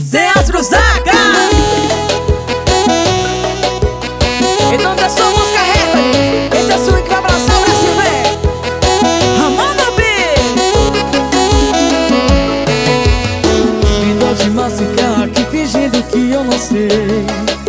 Zé Asbruzaca. Então da sua música recorde, esse é o swing que vai abraçar o Brasil, velho. Ramona B. Me dou de massicar aqui fingindo que eu não sei.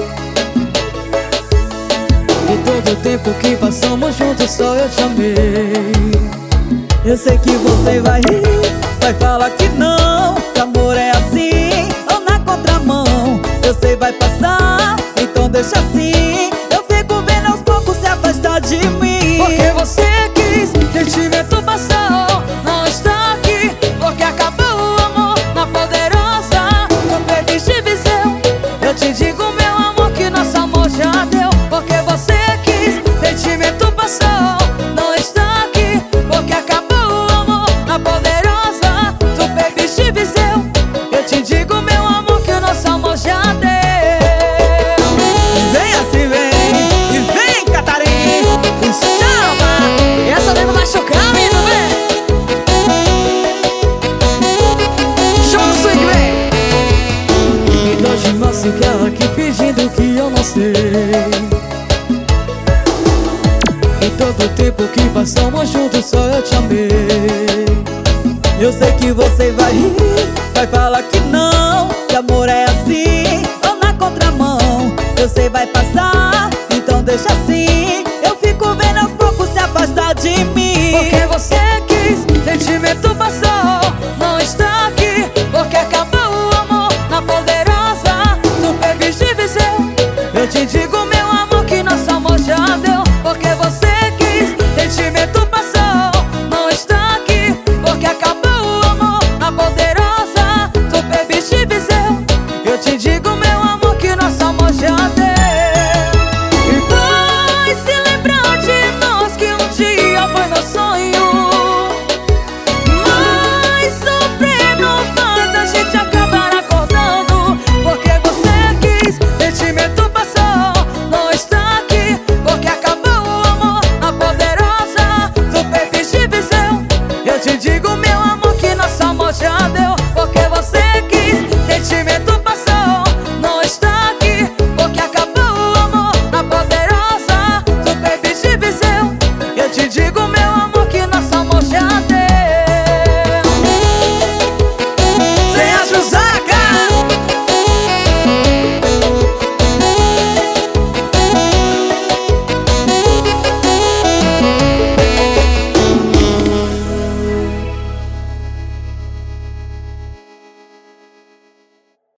E todo o tempo que passamos juntos só eu te amei. Eu sei que você vai rir, vai falar que não, que amor é assim, ou na contramão. Eu sei vai passar, então deixa assim. Eu fico vendo aos poucos se afastar de mim. Porque você quis, sentimento passou, não está aqui. Porque acabou o amor na poderosa, não perdiste visão. Eu te digo, meu amor, que nosso amor já deu. Porque você quis, sentimento passou, não está aqui. Porque acabou o amor na poderosa, tu perdiste visão. Eu te digo, meu amor, que o nosso amor já deu. Vem assim, vem, e vem, Catarina, E chama! E essa deve machucar, menino, vem! Chama o swing, vem! me dou de massicar aqui fingindo que eu não sei. E todo o tempo que passamos juntos só eu te amei. Eu sei que você vai rir, vai falar que não, que amor é assim, ou na contramão. Eu sei vai passar, então deixa assim.